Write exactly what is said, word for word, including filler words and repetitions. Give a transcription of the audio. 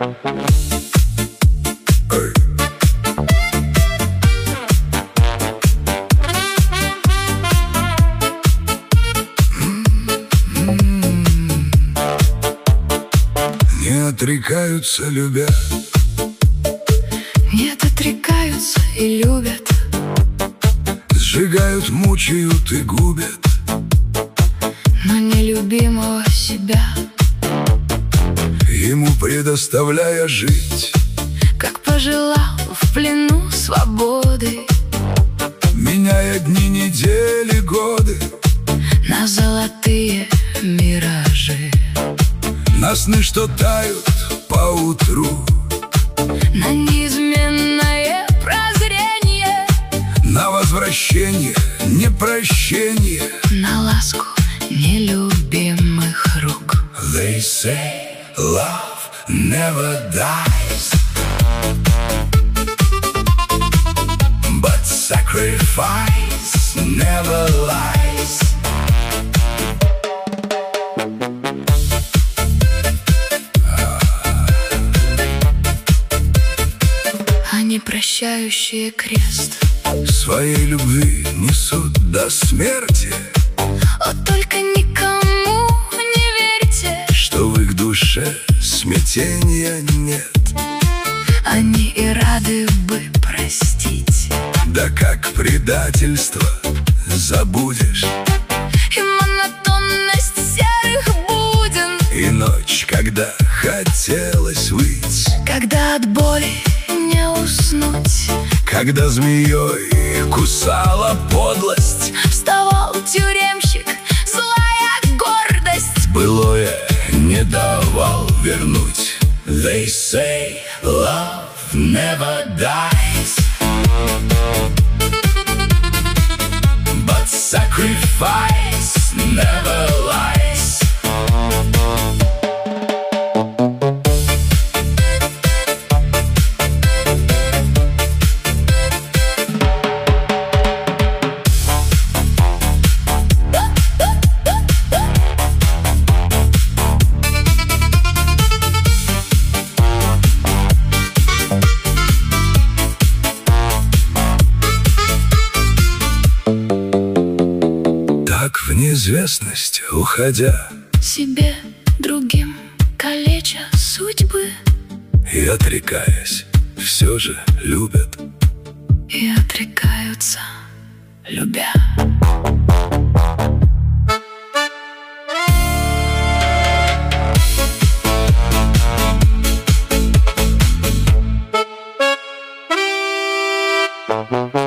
Не отрекаются, любя, нет, отрекаются и любят, сжигают, мучают и губят, но нелюбимого себя ему предоставляя жить, как пожелал, в плену свободы, меняя дни, недели, годы на золотые миражи, на сны, что тают поутру, на неизменное прозрение, на возвращение, непрощение, на ласку нелюбимых рук. They say love never dies, but sacrifice never lies. Они прощающие крест Своей любви несут до смерти, о, только никому не верьте, что в их душе смятения нет. они и рады бы простить, Да как предательство забудешь, и монотонность серых буден, и ночь, когда хотелось выйти, когда от боли не уснуть, когда змеей кусала подлость, вставал тюремщик, злая гордость, былое не давал вернуть. They say love never dies, but sacrifice never lies. Так в неизвестность уходя себе, другим калеча судьбы, и отрекаясь, все же любят. и отрекаются, любя. Thank you.